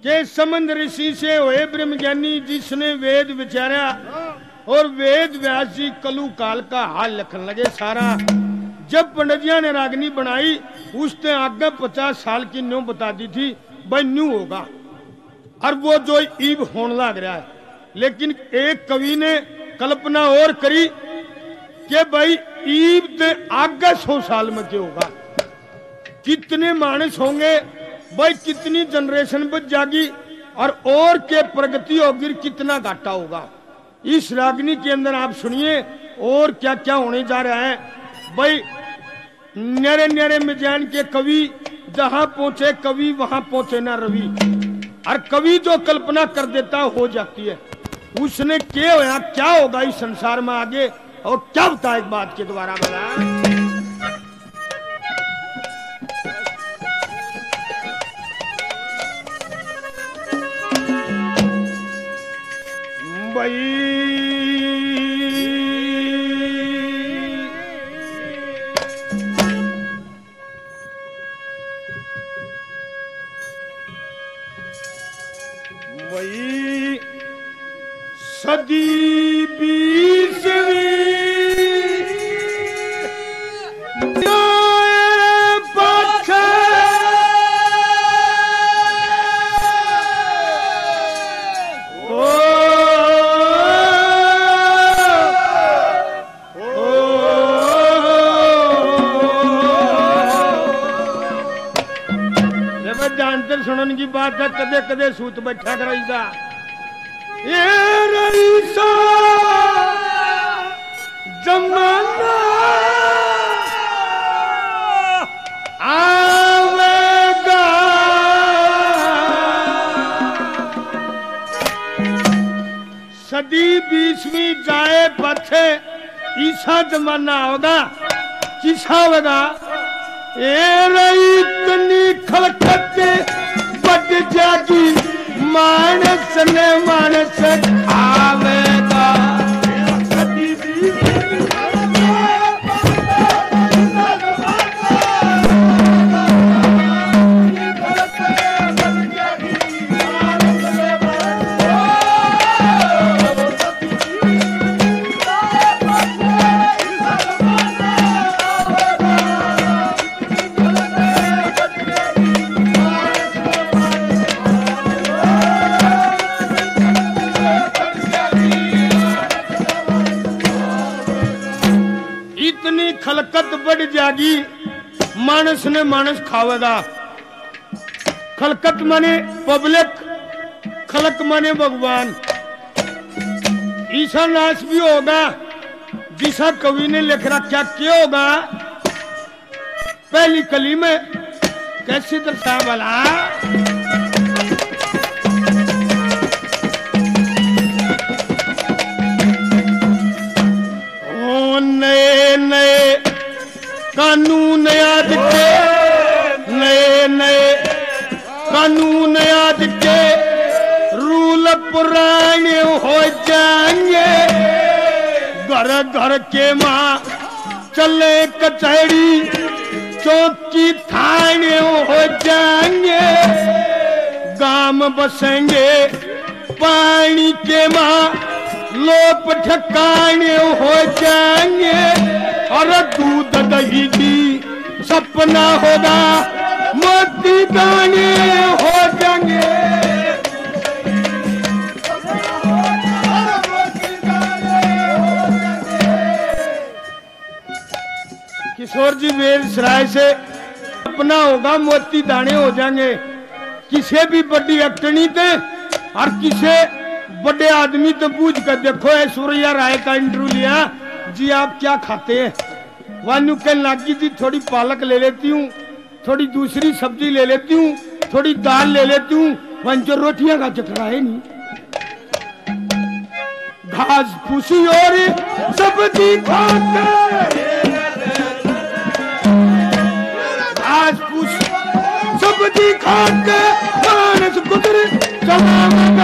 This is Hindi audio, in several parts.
के समंद ऋषि से हुए ब्रह्मज्ञानी जिसने वेद विचारा और वेद व्यास जी कलु काल का हाल लिखने लगे सारा। जब पंडित ने रागनी बनाई उसने आगे 50 साल की न्यू बता दी थी भाई न्यू होगा और वो जो ईब होने लग रहा है। लेकिन एक कवि ने कल्पना और करी कि भाई ईब ते आगे 100 साल में क्या होगा, कितने मानस होंगे भाई, कितनी जनरेशन बच जाएगी और के प्रगति होगी, कितना घाटा होगा। इस रागनी के अंदर आप सुनिए और क्या क्या होने जा रहा है भाई। न्यारे न्यारे मिजान के कवि जहां पहुंचे कवि वहां पहुंचे ना रवि, और कवि जो कल्पना कर देता हो जाती है। उसने क्या होया क्या होगा इस संसार में आगे और क्या बता एक बात के द्वारा बना वही सदी 20वीं सुनने की बात है, कदे कदे सूत बैठा कर रईसा जमाना आवेगा, सदी 20वीं जाए पथे ईसा जमाना होगा, किसा होगा इतनी खलकत बढ़ जागी मानस ने मानस आवेगा। खलकत बढ़ जाएगी मानस ने मानस खावेगा। खलकत माने पब्लिक, खलक माने भगवान। ईसा नाश भी होगा, जिसा कवि ने लिख रखा क्या होगा पहली कली में कैसे दर्शा वाला नए नए कानून याद के, नए नए कानून याद के रूल पुराने हो जाएंगे। घर घर के माँ चले कचहरी चौकी थाने हो जाएंगे। गांव बसेंगे पानी के माँ लोप ठिकाने हो जाएंगे। और दूध दही की सपना होगा मोती दाने हो जाएंगे। किशोर जी बेगूसराय से अपना होगा मोती दाने हो जाएंगे। किसे भी बड़ी एक्टनी थे और किसे बड़े आदमी तो पूछ कर देखो ऐश्वर्या राय का इंटरव्यू लिया जी आप क्या खाते हैं, वानू कहने लगी जी थोड़ी पालक ले लेती हूँ, थोड़ी दूसरी सब्जी ले लेती हूँ, थोड़ी दाल ले लेती हूँ, वन जो रोटियां का चटरा है नहीं। घास फूसी और सब्जी खाते, घास फूसी सब्जी खाते मानस गुजर चला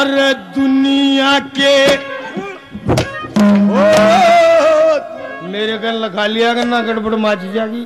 और दुनिया के मेरे घर लखा लिया करना गड़बड़ माच जाएगी।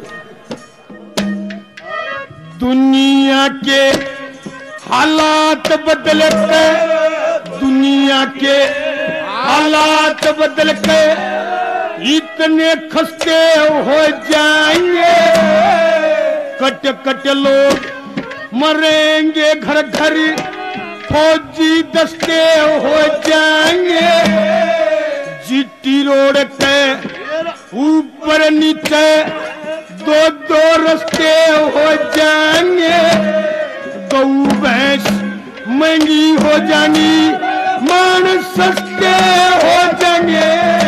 दुनिया के हालात बदल के, दुनिया के हालात बदल के इतने खस्ते हो जाएंगे, कट कट लोग मरेंगे, घर घर फौजी दस्ते हो जाएंगे। जीटी रोड के ऊपर नीचे दो दो रास्ते हो जाएंगे। गऊ भैंस महंगी हो जानी, मानस सस्ते हो जाएंगे।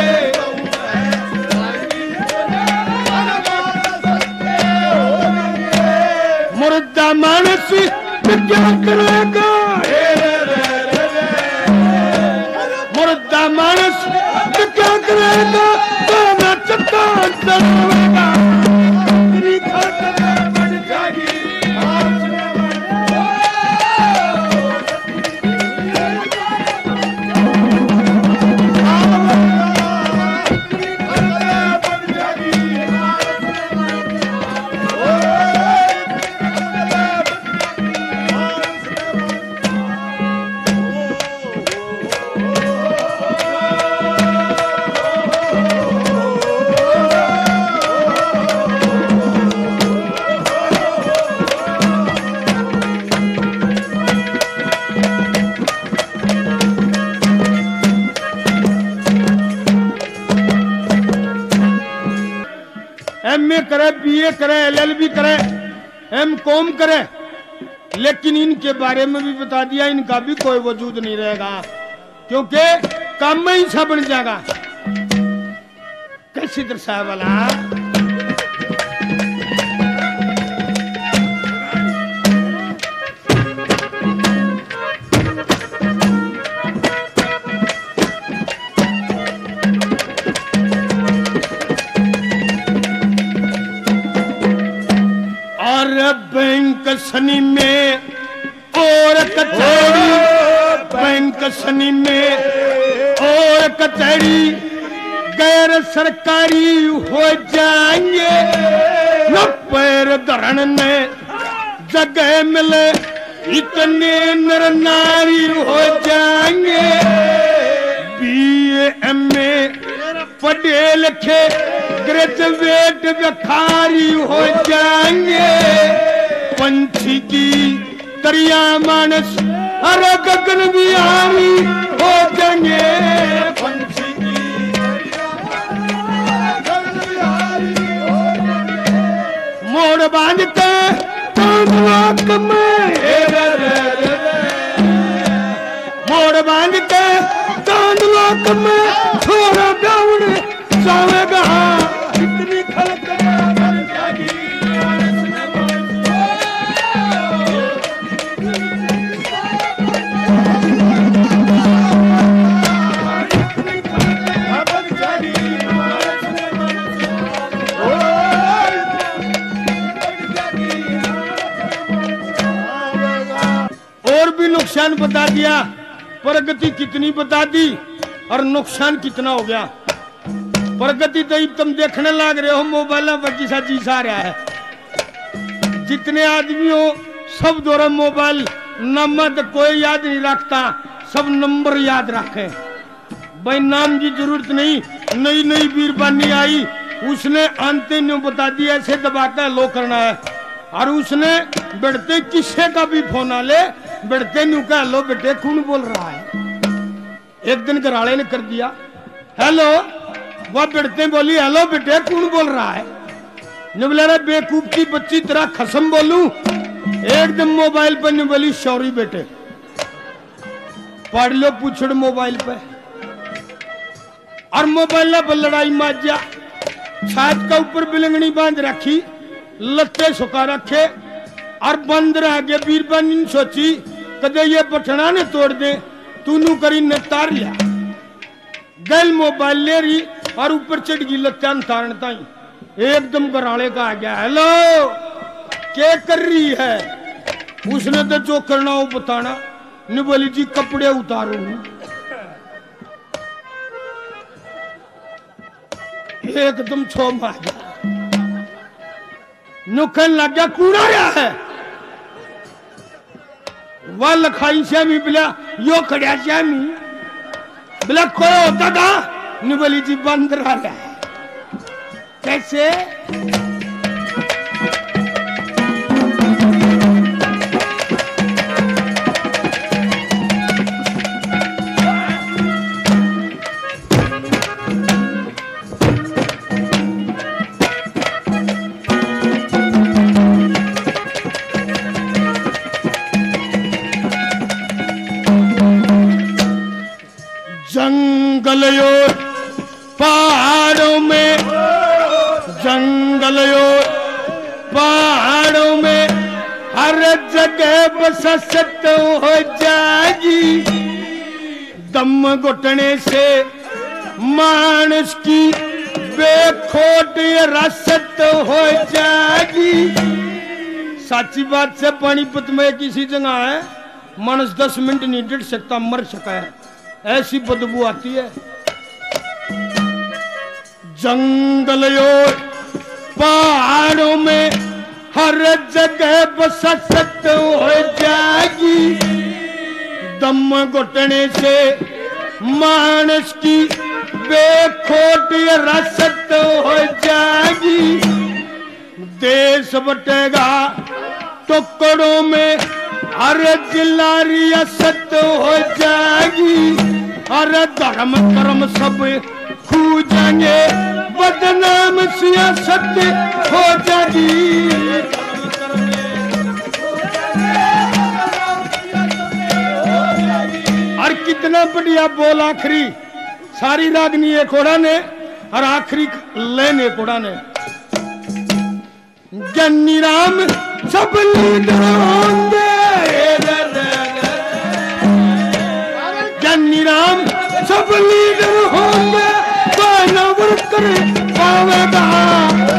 मुर्दा मानस क्या करेगा, मुर्दा मानस क्या करेगा, तो ना चट्टान चढ़ावेगा। एमए करे, बीए करे, एलएलबी करे, एमकॉम करे, लेकिन इनके बारे में भी बता दिया इनका भी कोई वजूद नहीं रहेगा, क्योंकि काम में ही सा बन जाएगा। कैसी दर्शाए वाला बैंक सनी में और कचहरी, बैंक सनी में और कचहरी गैर सरकारी हो जाएंगे। न पैर धरण में जगह मिले इतने नर नारी हो जाएंगे। बीए एमए पढ़े लिखे ग्रेजुएट भिखारी हो जाएंगे। पंछी की दरिया मानस हर गगन बिहारी हो जाएंगे। पंछी की मोड़ बांध के तांदुलाक में, मोड़ बांध के तांदुलाक में छोरा गाउन जावेगा। इतनी खलक और भी नुकसान बता दिया, प्रगति कितनी बता दी और नुकसान कितना हो गया। प्रगति तो तुम देखने लग रहे हो मोबाइल पर किसा चीज आ रहा है। जितने आदमी हो सब दौरा मोबाइल नंबर कोई याद नहीं रखता, सब नंबर याद रखे। भाई नाम की जरूरत नहीं, नई नई बीरबानी आई उसने अंते न्यू बता दिया ऐसे दबाकर लो करना है। और उसने बढ़ते किस्से का भी फोन आ ले, बढ़ते न्यू कह लो बेटे कौन बोल रहा है। एक दिन घराले ने कर दिया हेलो, वह बढ़ते बोली हेलो बेटे कौन बोल रहा है। ने बोला रे बेवकूफ की बच्ची तेरा खसम बोलूं। एकदम मोबाइल पर ने बोली सॉरी बेटे, पढ़ लो पूछड़ मोबाइल पे। और मोबाइल पर लड़ाई माजा, छात का ऊपर बिलंगनी बांध रखी, लत्ते सुखा रखे और बंदर आगे बीरबानी सोची कदे ये पठना ने तोड़ दे, तूनू करी ने तार लिया। गल मोबाइल ले रही और ऊपर चढ़ गई लत्यान तारण ताई। एकदम घराले का आ गया हेलो क्या कर रही है। उसने तो जो करना वो बताना। ने बोली जी कपड़े उतारू एकदम छो मार नुकन लग गया कूड़ा रहा है वह लखाई श्यामी बिला यो खड़ा श्यामी बिला कोई होता था ने बोली जी बंद रहा है कैसे जंगल और पहाड़ों में जंगल और पहाड़ों में हर जगह बसत हो जाएगी दम घुटने से मानस की बेखोट रसत हो जाएगी। सच्ची बात से पानीपत में किसी जगह है मानस 10 मिनट नहीं डट सकता मर सका है ऐसी बदबू आती है। जंगल और पहाड़ों में हर जगह बसत हो जाएगी दम घुटने से मानस की बेखोट रसत हो जाएगी। देश बटेगा टुकड़ों में हर जिला रियासत हो जाएगी हर धर्म कर्म सब खू जाएंगे बदनाम सियासत हो जाएगी। और कितना बढ़िया बोल आखिरी सारी रागनी एक घोड़ा ने और आखिरी लेन एक घोड़ा ने ज्ञानी राम सब लीडर होंगे ज्ञानी राम सब लीडर होंगे पावेगा